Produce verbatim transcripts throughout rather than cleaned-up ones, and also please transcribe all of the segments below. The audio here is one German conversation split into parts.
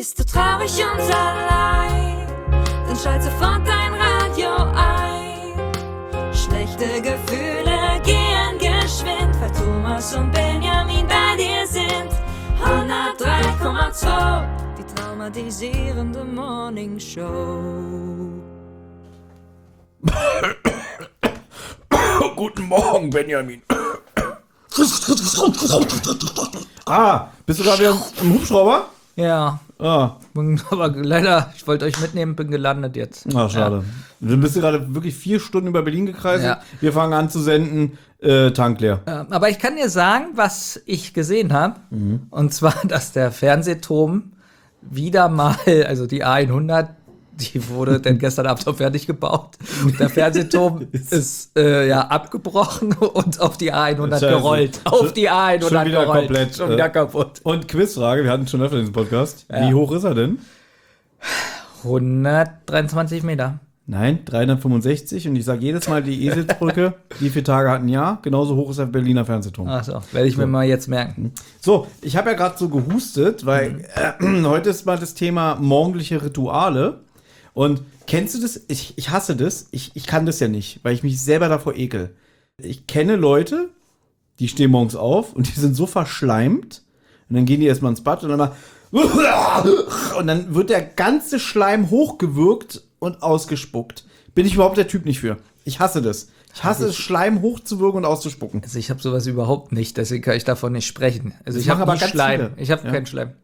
Bist du traurig und allein, dann schalt sofort dein Radio ein. Schlechte Gefühle gehen geschwind, weil Thomas und Benjamin bei dir sind. hundertdrei Komma zwei, die traumatisierende Morning Show. Guten Morgen, Benjamin. Ah, bist du gerade im Hubschrauber? Ja. Ah. Bin, aber leider, ich wollte euch mitnehmen, bin gelandet jetzt. Ach, schade. Ja. Du bist gerade wirklich vier Stunden über Berlin gekreist. Ja. Wir fangen an zu senden, äh, Tank leer. Ja, aber ich kann dir sagen, was ich gesehen habe. Mhm. Und zwar, dass der Fernsehturm wieder mal, also die A hundert, die wurde dann gestern Abend auch fertig gebaut. Der Fernsehturm ist äh, ja abgebrochen und auf die A hundert Scheiße. gerollt. Auf die A hundert schon wieder gerollt. Komplett, schon wieder kaputt. Und Quizfrage, wir hatten schon öfter diesen Podcast. Ja. Wie hoch ist er denn? hundertdreiundzwanzig Meter. Nein, dreihundertfünfundsechzig. Und ich sage jedes Mal, die Eselsbrücke, wie viele Tage hat ein Jahr? Genauso hoch ist der Berliner Fernsehturm. Ach so, werde ich so. mir mal jetzt merken. So, ich habe ja gerade so gehustet, weil äh, heute ist mal das Thema morgendliche Rituale. Und kennst du das? Ich, ich hasse das. Ich, ich kann das ja nicht, weil ich mich selber davor ekel. Ich kenne Leute, die stehen morgens auf und die sind so verschleimt. Und dann gehen die erstmal ins Bad und dann mal und dann wird der ganze Schleim hochgewürgt und ausgespuckt. Bin ich überhaupt der Typ nicht für. Ich hasse das. Ich hasse es, Schleim hochzuwürgen und auszuspucken. Also ich habe sowas überhaupt nicht, deswegen kann ich davon nicht sprechen. Also das ich habe aber nie ganz Schleim. viele. Ich habe Ja. keinen Schleim.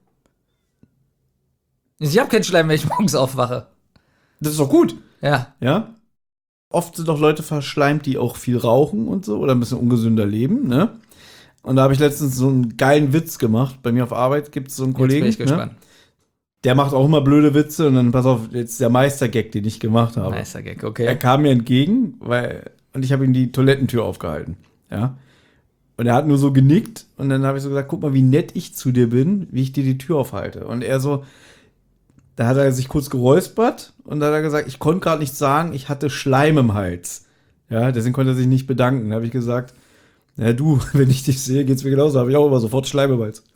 Ich habe keinen Schleim, wenn ich morgens aufwache. Das ist doch gut. Ja. Ja. Oft sind doch Leute verschleimt, die auch viel rauchen und so oder ein bisschen ungesünder leben, ne? Und da habe ich letztens so einen geilen Witz gemacht. Bei mir auf Arbeit gibt es so einen Kollegen, jetzt bin ich gespannt. Ne? Der macht auch immer blöde Witze und dann, pass auf, jetzt der Meistergag, den ich gemacht habe. Meistergag, okay. Er kam mir entgegen, weil, und ich habe ihm die Toilettentür aufgehalten, ja. Und er hat nur so genickt und dann habe ich so gesagt, guck mal, wie nett ich zu dir bin, wie ich dir die Tür aufhalte. Und er so, da hat er sich kurz geräuspert und da hat er gesagt, ich konnte gerade nichts sagen, ich hatte Schleim im Hals. Ja, deswegen konnte er sich nicht bedanken. Da habe ich gesagt, ja du, wenn ich dich sehe, geht's mir genauso, habe ich auch immer sofort Schleim im Hals.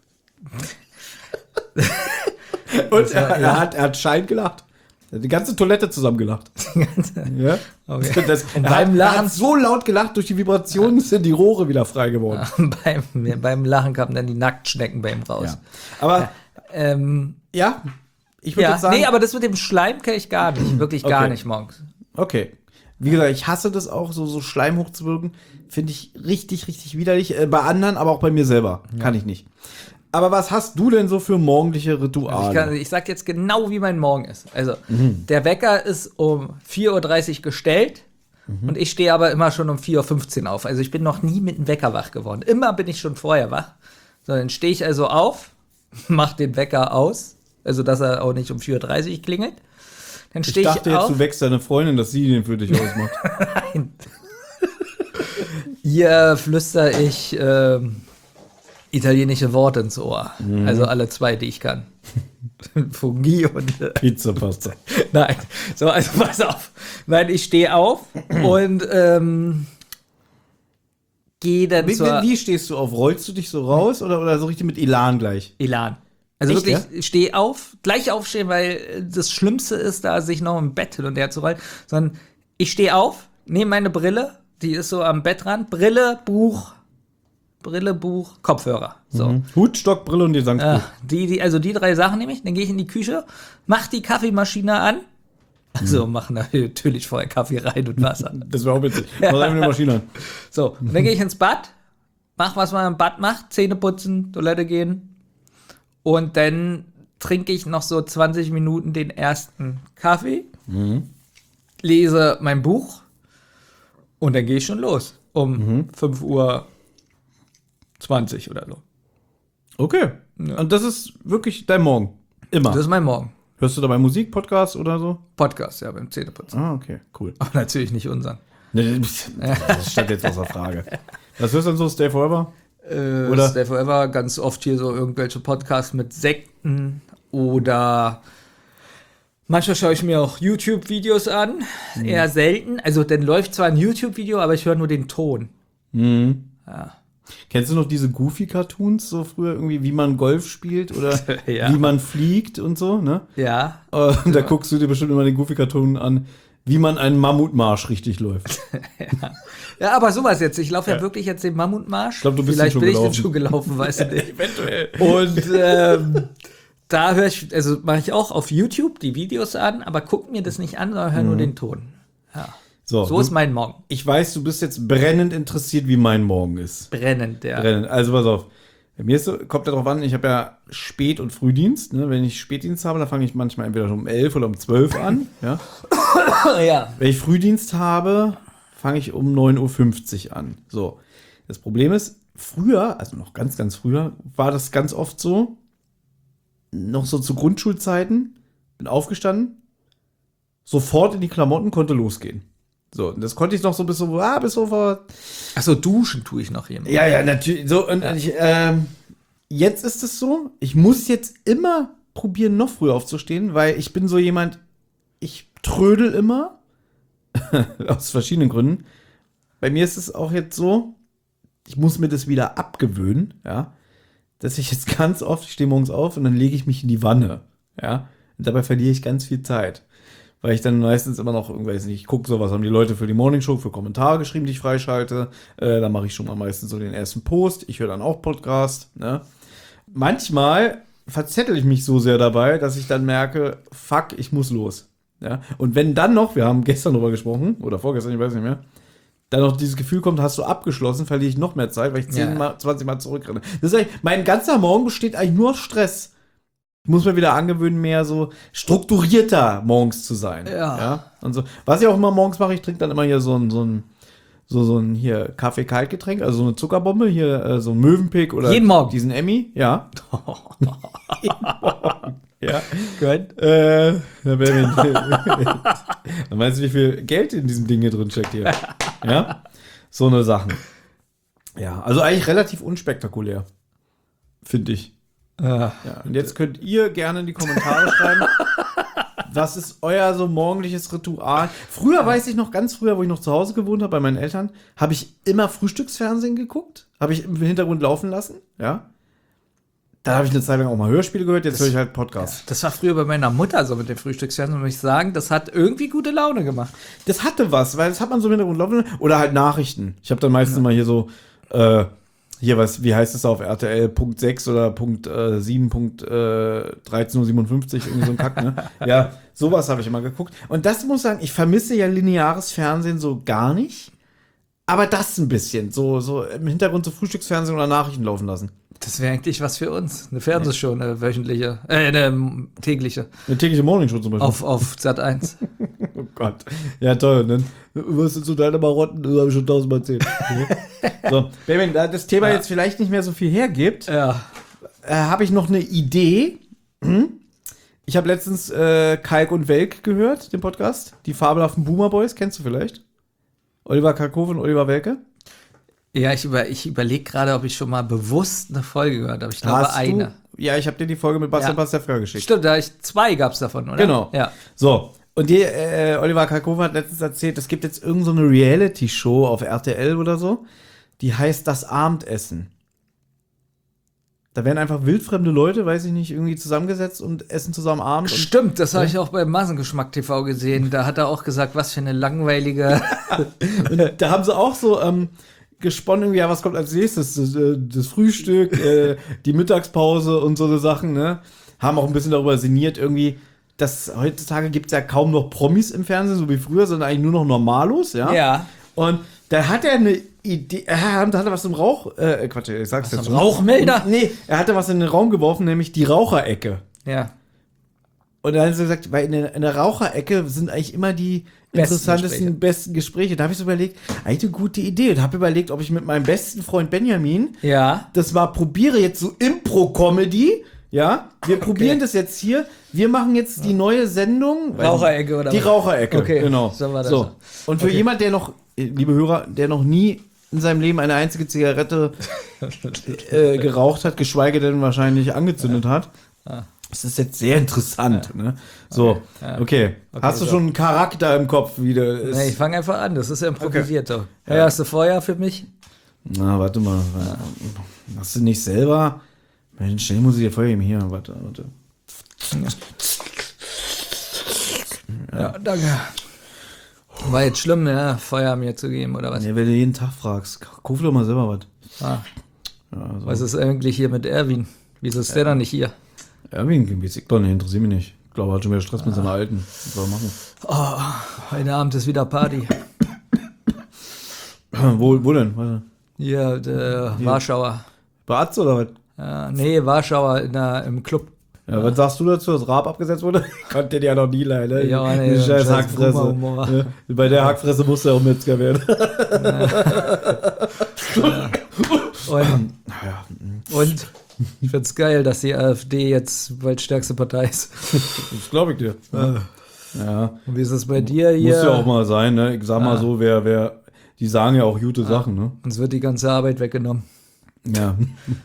Und er, er, hat, er hat Schein gelacht. Er hat die ganze Toilette zusammen gelacht. Ja? Okay. Das, Und er, beim hat, Lachen er hat so laut gelacht, durch die Vibrationen sind die Rohre wieder frei geworden. beim, beim Lachen kamen dann die Nacktschnecken bei ihm raus. Ja. Aber, ja, ähm, ja ich würde ja, jetzt sagen. nee, aber das mit dem Schleim kenne ich gar nicht. Wirklich gar Okay. nicht morgens. Okay. Wie gesagt, ich hasse das auch, so, so Schleim hochzuwirken. Finde ich richtig, richtig widerlich. Äh, bei anderen, aber auch bei mir selber. Ja. Kann ich nicht. Aber was hast du denn so für morgendliche Rituale? Also ich, kann, ich sag jetzt genau, wie mein Morgen ist. Also, mhm. der Wecker ist um vier Uhr dreißig gestellt mhm. und ich stehe aber immer schon um vier Uhr fünfzehn auf. Also, ich bin noch nie mit dem Wecker wach geworden. Immer bin ich schon vorher wach. So, dann stehe ich also auf, mach den Wecker aus, also dass er auch nicht um vier Uhr dreißig klingelt. Dann stehe ich auf. Ich dachte jetzt, du wächst deine Freundin, dass sie den für dich ausmacht. Nein. Hier flüster ich ähm, italienische Worte ins Ohr. Mhm. Also alle zwei, die ich kann. Fungi und äh, Pizzapasta. Nein, so, also pass auf. Nein, ich stehe auf und ähm, gehe dann wie, zur... Wie stehst du auf? Rollst du dich so raus oder, oder so richtig mit Elan gleich? Elan. Also Echt, wirklich, ja? steh auf, gleich aufstehen, weil das Schlimmste ist, da sich noch im Bett hin und her zu rollen. Sondern ich stehe auf, nehme meine Brille, die ist so am Bettrand, Brille, Buch, Brille, Buch, Kopfhörer. So. Mhm. Hut, Stock, Brille und Gesangsbuch. Äh, die, die, also die drei Sachen nehme ich, dann gehe ich in die Küche, mach die Kaffeemaschine an. Also machen da natürlich vorher Kaffee rein und Wasser. Das wäre auch witzig. Mach einfach eine Maschine an. So, und dann gehe ich ins Bad, mach, was man im Bad macht, Zähne putzen, Toilette gehen. Und dann trinke ich noch so zwanzig Minuten den ersten Kaffee, mhm. lese mein Buch und dann gehe ich schon los. Um mhm. fünf Uhr zwanzig oder so. Okay. Ja. Und das ist wirklich dein Morgen? Immer? Das ist mein Morgen. Hörst du dabei Musik, Podcast oder so? Podcast, ja, beim Zähneputzen. Ah, okay, cool. Aber natürlich nicht unseren. Nee, das stand jetzt außer Frage. Was hörst du denn so, Stay Forever? Äh, oder? Stay Forever, ganz oft hier so irgendwelche Podcasts mit Sekten oder manchmal schaue ich mir auch YouTube-Videos an, mhm. eher selten. Also dann läuft zwar ein YouTube-Video, aber ich höre nur den Ton. Mhm. Ja. Kennst du noch diese Goofy-Cartoons, so früher irgendwie, wie man Golf spielt oder Ja. wie man fliegt und so, ne? Ja. Und da guckst du dir bestimmt immer den Goofy-Cartoon an, wie man einen Mammutmarsch richtig läuft. Ja, aber sowas jetzt. Ich laufe ja. ja wirklich jetzt den Mammutmarsch. Ich glaub, du bist Vielleicht schon bin gelaufen. ich den schon gelaufen, weißt du nicht. Eventuell. Und ähm, da höre ich, also mache ich auch auf YouTube die Videos an, aber guck mir das nicht an, sondern höre nur den Ton. Ja. So, So du, ist mein Morgen. ich weiß, du bist jetzt brennend interessiert, wie mein Morgen ist. Brennend, ja. Brennend. Also pass auf. Bei mir ist so, kommt darauf an, ich habe ja Spät- und Frühdienst. Ne? Wenn ich Spätdienst habe, dann fange ich manchmal entweder schon um elf oder um zwölf an. Ja? Ja. Wenn ich Frühdienst habe, fange ich um neun Uhr fünfzig an. So. Das Problem ist, früher, also noch ganz, ganz früher, war das ganz oft so, noch so zu Grundschulzeiten, bin aufgestanden, sofort in die Klamotten, konnte losgehen. So, und das konnte ich noch so bis so, ah, bis so vor. Achso, duschen tue ich noch hier. Ja, ja, natürlich. So, und ich, ähm, jetzt ist es so, ich muss jetzt immer probieren, noch früher aufzustehen, weil ich bin so jemand, ich trödel immer, aus verschiedenen Gründen. Bei mir ist es auch jetzt so, ich muss mir das wieder abgewöhnen, ja, dass ich jetzt ganz oft, ich stehe morgens auf und dann lege ich mich in die Wanne, ja, und dabei verliere ich ganz viel Zeit. Weil ich dann meistens immer noch, weiß nicht, ich gucke so, was haben die Leute für die Morningshow, für Kommentare geschrieben, die ich freischalte. Äh, dann mache ich schon mal meistens so den ersten Post. Ich höre dann auch Podcast. Ne? Manchmal verzettel ich mich so sehr dabei, dass ich dann merke, fuck, ich muss los. Ja? Und wenn dann noch, wir haben gestern drüber gesprochen, oder vorgestern, ich weiß nicht mehr, dann noch dieses Gefühl kommt, hast du abgeschlossen, verliere ich noch mehr Zeit, weil ich zehn Mal, zwanzig Mal zurückrenne. Das ist eigentlich, mein ganzer Morgen besteht eigentlich nur aus Stress. Ich muss mir wieder angewöhnen, mehr so strukturierter morgens zu sein. Ja. ja? Und so. Was ich auch immer morgens mache, ich trinke dann immer hier so ein, so ein, so, so ein hier Kaffee-Kaltgetränk, also so eine Zuckerbombe, hier äh, so ein Mövenpick oder Jeden Morgen. diesen Emmy, ja. Jeden Morgen. Ja. Gut. Äh, da wär dann meinst du, wie viel Geld in diesem Ding hier drin steckt hier? Ja. So eine Sachen. Ja, also eigentlich relativ unspektakulär. Finde ich. Ja. Ja, und jetzt könnt ihr gerne in die Kommentare schreiben, was ist euer so morgendliches Ritual? Früher weiß ich noch, ganz früher, wo ich noch zu Hause gewohnt habe, bei meinen Eltern, habe ich immer Frühstücksfernsehen geguckt, habe ich im Hintergrund laufen lassen, ja. Da habe ich eine Zeit lang auch mal Hörspiele gehört, jetzt höre ich halt Podcasts. Das war früher bei meiner Mutter so mit dem Frühstücksfernsehen, muss ich sagen, das hat irgendwie gute Laune gemacht. Das hatte was, weil das hat man so im Hintergrund laufen oder halt Nachrichten. Ich habe dann meistens mal hier so, äh, hier, was, wie heißt es auf R T L, Punkt sechs oder Punkt äh, sieben, Punkt äh, dreizehn Uhr siebenundfünfzig, irgendwie so ein Kack, ne? Ja, sowas habe ich immer geguckt. Und das muss ich sagen, ich vermisse ja lineares Fernsehen so gar nicht. Aber das ein bisschen, so, so im Hintergrund so Frühstücksfernsehen oder Nachrichten laufen lassen. Das wäre eigentlich was für uns. Eine Fernsehshow, eine wöchentliche, äh, eine tägliche. Eine tägliche Morningshow zum Beispiel. Auf, auf Sat eins. Oh Gott. Ja, toll. Und dann, was sind so deine Marotten? Das habe ich schon tausendmal erzählt. So, Benjamin, da das Thema Ja. jetzt vielleicht nicht mehr so viel hergibt, Ja. äh, habe ich noch eine Idee. Hm? Ich habe letztens äh, Kalk und Welk gehört, den Podcast. Die fabelhaften Boomer Boys, kennst du vielleicht? Oliver Kalkofe und Oliver Welke? Ja, ich, über, ich überlege gerade, ob ich schon mal bewusst eine Folge gehört habe. Ich glaube, Hast eine. Du? Ja, ich habe dir die Folge mit Bastian Ja. Pastewka geschickt. Stimmt, da ich zwei gab es davon, oder? Genau. Ja. So, und die, äh, Oliver Kalkofe hat letztens erzählt, es gibt jetzt irgend so eine Reality-Show auf R T L oder so, die heißt Das Abendessen. Da werden einfach wildfremde Leute, weiß ich nicht, irgendwie zusammengesetzt und essen zusammen Abend. Und Stimmt, das habe ich auch bei Massengeschmack T V gesehen. Da hat er auch gesagt, was für eine langweilige. Und da haben sie auch so ähm, gesponnen, irgendwie, ja, was kommt als nächstes? Das, äh, das Frühstück, äh, die Mittagspause und so eine Sachen, ne? Haben auch ein bisschen darüber sinniert, irgendwie, dass heutzutage gibt es ja kaum noch Promis im Fernsehen, so wie früher, sondern eigentlich nur noch Normalos, ja? Ja. Und da hat er eine Idee, er hatte was im Rauch, äh, Quatsch, ich sag's Was, jetzt ein Rauchmelder? Nee, er hatte was in den Raum geworfen, nämlich die Raucherecke. Ja. Und dann hat er gesagt, weil in der, in der Raucherecke sind eigentlich immer die Besten interessantesten, Gespräche. besten Gespräche. Da habe ich so überlegt, eigentlich eine gute Idee. Und habe überlegt, ob ich mit meinem besten Freund Benjamin Ja. das mal probiere, jetzt so Impro-Comedy. Ja, wir probieren das jetzt hier. Wir machen jetzt die neue Sendung. Raucherecke oder Die was? Raucherecke, Okay, genau. so war das. So. Und für Okay. jemand, der noch, äh, liebe Hörer, der noch nie in seinem Leben eine einzige Zigarette äh, geraucht hat, geschweige denn wahrscheinlich angezündet hat, das ist jetzt sehr interessant. Ne? So, ja. okay. Hast du so. schon einen Charakter im Kopf, wie der ist? Nee, ich fange einfach an, das ist ja improvisiert. So. Ja. Ja. Hast du Feuer für mich? Na, warte mal. Hast du nicht selber? Mensch, schnell muss ich dir Feuer geben. Hier, warte, warte. Ja, danke. War jetzt schlimm, ja, Feuer mir zu geben, oder was? Ja, wenn du jeden Tag fragst, kauf doch mal selber was. Ah. Ja, so. Was ist eigentlich hier mit Erwin? Wieso ist der dann nicht hier? Erwin, weiß ich doch nicht, interessiert mich nicht. Ich glaube, er hat schon wieder Stress mit seiner Alten. Was soll er machen? Oh, heute Abend ist wieder Party. wo, wo denn? Warte. Hier, der Warschauer. Bei Atze oder was? Ja, nee, Warschauer in der, im Club. Ja, was sagst du dazu, dass Raab abgesetzt wurde? Konnte den ja noch nie leider. Ja, nee, Die scheiß scheiß Hackfresse. Boomer-Humor. Ja, bei der Hackfresse musste er auch Metzger werden. Und, und ich find's geil, dass die AfD jetzt bald stärkste Partei ist. Das glaube ich dir. Ja. Ja. Und wie ist das bei dir hier? Muss ja auch mal sein, ne? Ich sag mal so, wer, wer, die sagen ja auch gute Sachen, ne? Uns wird die ganze Arbeit weggenommen. Ja.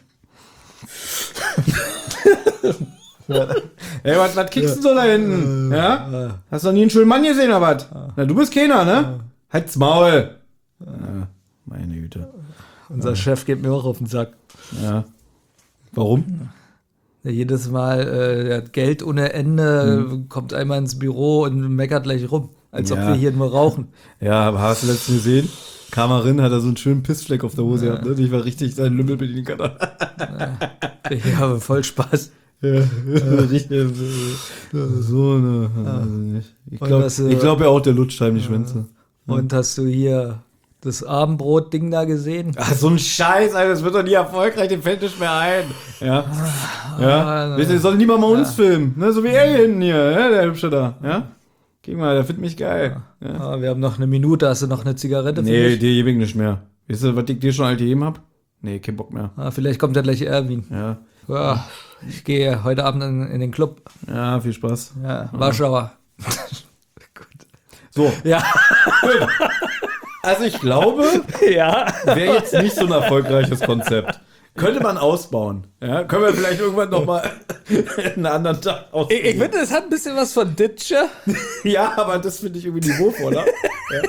Ey, was, was kickst du so da hinten? Ja? Hast du noch nie einen schönen Mann gesehen, oder was? Na, du bist keiner, ne? Halt's Maul. Ja, meine Güte. Unser Chef geht mir auch auf den Sack. Ja. Warum? Der jedes Mal, äh, der hat Geld ohne Ende, mhm. kommt einmal ins Büro und meckert gleich rum, als Ja. ob wir hier nur rauchen. Ja, aber hast du letztens gesehen? Kam er rein, hat er so einen schönen Pissfleck auf der Hose gehabt, ne? Ich war richtig seinen Lümmel bedienen kann. Ich habe voll Spaß. Ja, richtig. So, ne. Ich Und glaube das, äh, ich glaub ja auch, der lutscht heim die Schwänze. Und hast du hier das Abendbrot-Ding da gesehen? Ach, so ein Scheiß, Alter, das wird doch nie erfolgreich, dem fällt nicht mehr ein. Ja. Ja. Ah, Weißt du, der soll niemand mal uns filmen, ne? So wie er hier hinten hier, ja, der Hübsche da. Ja? Guck mal, der findet mich geil. Ja. Ah, wir haben noch eine Minute, hast du noch eine Zigarette für Nee, mich? dir gebe ich nicht mehr. Weißt du, was ich dir schon alt gegeben hab? Nee, kein Bock mehr. Ah, vielleicht kommt ja gleich Erwin. Ja. Ja, ich gehe heute Abend in, in den Club. Ja, viel Spaß. Ja, Warschauer. So. Ja. Gut. Also ich glaube, Ja. wäre jetzt nicht so ein erfolgreiches Konzept. Könnte man ausbauen. Ja, können wir vielleicht irgendwann nochmal einen anderen Tag ausbauen. Ich, ich finde, es hat ein bisschen was von Ditsche. Ja, aber das finde ich irgendwie niveauvoller. Ja.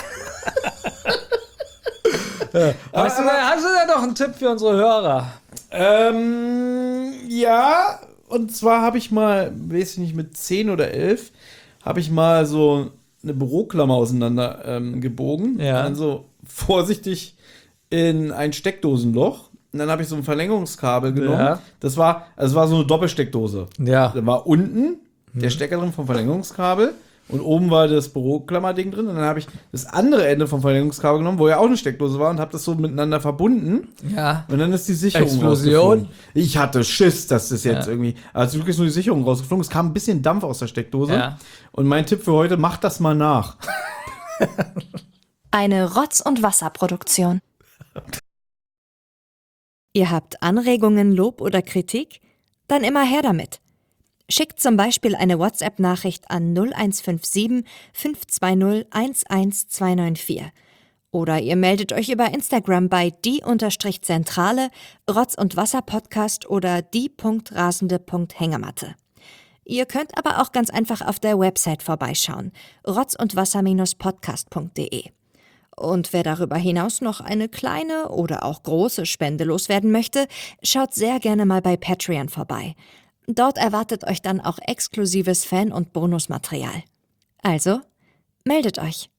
Hast du, da, hast du da noch einen Tipp für unsere Hörer? Ähm, ja, und zwar habe ich mal, weiß ich nicht, mit zehn oder elf, habe ich mal so eine Büroklammer auseinander ähm, gebogen. Ja. Dann so vorsichtig in ein Steckdosenloch. Und dann habe ich so ein Verlängerungskabel genommen. Ja. Das war, also es war so eine Doppelsteckdose. Ja. Da war unten der Stecker drin vom Verlängerungskabel und oben war das Büroklammerding drin. Und dann habe ich das andere Ende vom Verlängerungskabel genommen, wo ja auch eine Steckdose war und habe das so miteinander verbunden. Ja. Und dann ist die Sicherung Explosion? rausgeflogen. Ich hatte Schiss, dass das jetzt Ja. irgendwie, also wirklich nur die Sicherung rausgeflogen. Es kam ein bisschen Dampf aus der Steckdose. Ja. Und mein Tipp für heute, macht das mal nach. Eine Rotz- und Wasserproduktion. Ihr habt Anregungen, Lob oder Kritik? Dann immer her damit. Schickt zum Beispiel eine WhatsApp-Nachricht an null eins fünf sieben fünf zwei null eins eins zwei neun vier. Oder ihr meldet euch über Instagram bei die-zentrale, Rotz- und Wasser-Podcast oder die.rasende.hängematte. Ihr könnt aber auch ganz einfach auf der Website vorbeischauen, rotz und wasser podcast punkt de. Und wer darüber hinaus noch eine kleine oder auch große Spende loswerden möchte, schaut sehr gerne mal bei Patreon vorbei. Dort erwartet euch dann auch exklusives Fan- und Bonusmaterial. Also, meldet euch.